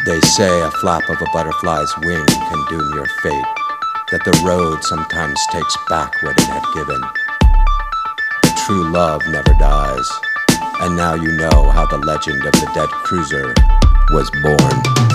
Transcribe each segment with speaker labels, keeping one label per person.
Speaker 1: They say a flap of a butterfly's wing can doom your fate, that the road sometimes takes back what it had given. But true love never dies, and now you know how the legend of the dead cruiser was born.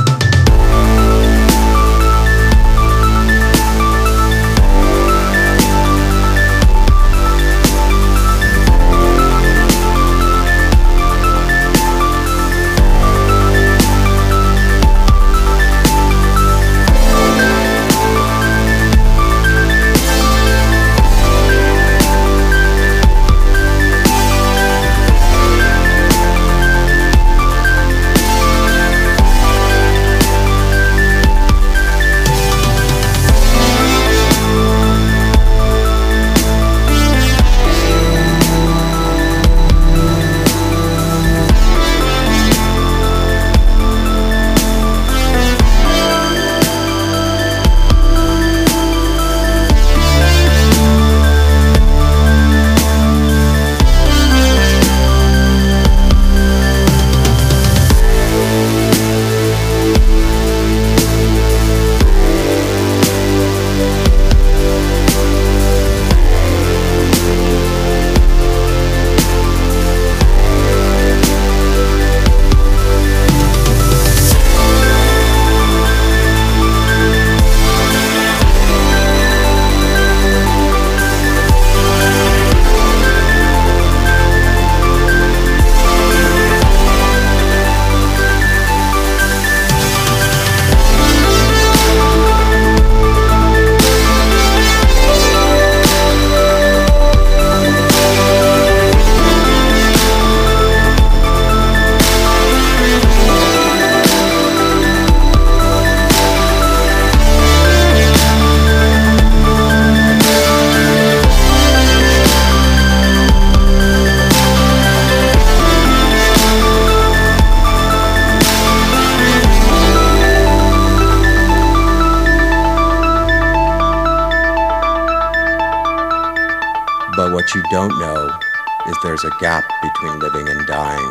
Speaker 1: But what you don't know is there's a gap between living and dying.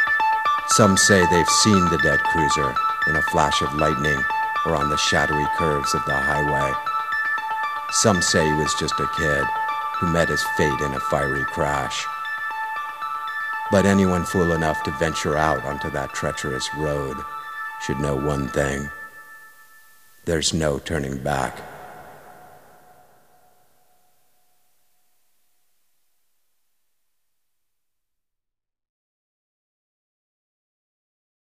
Speaker 1: Some say they've seen the dead cruiser in a flash of lightning or on the shadowy curves of the highway. Some say he was just a kid who met his fate in a fiery crash. But anyone fool enough to venture out onto that treacherous road should know one thing: there's no turning back.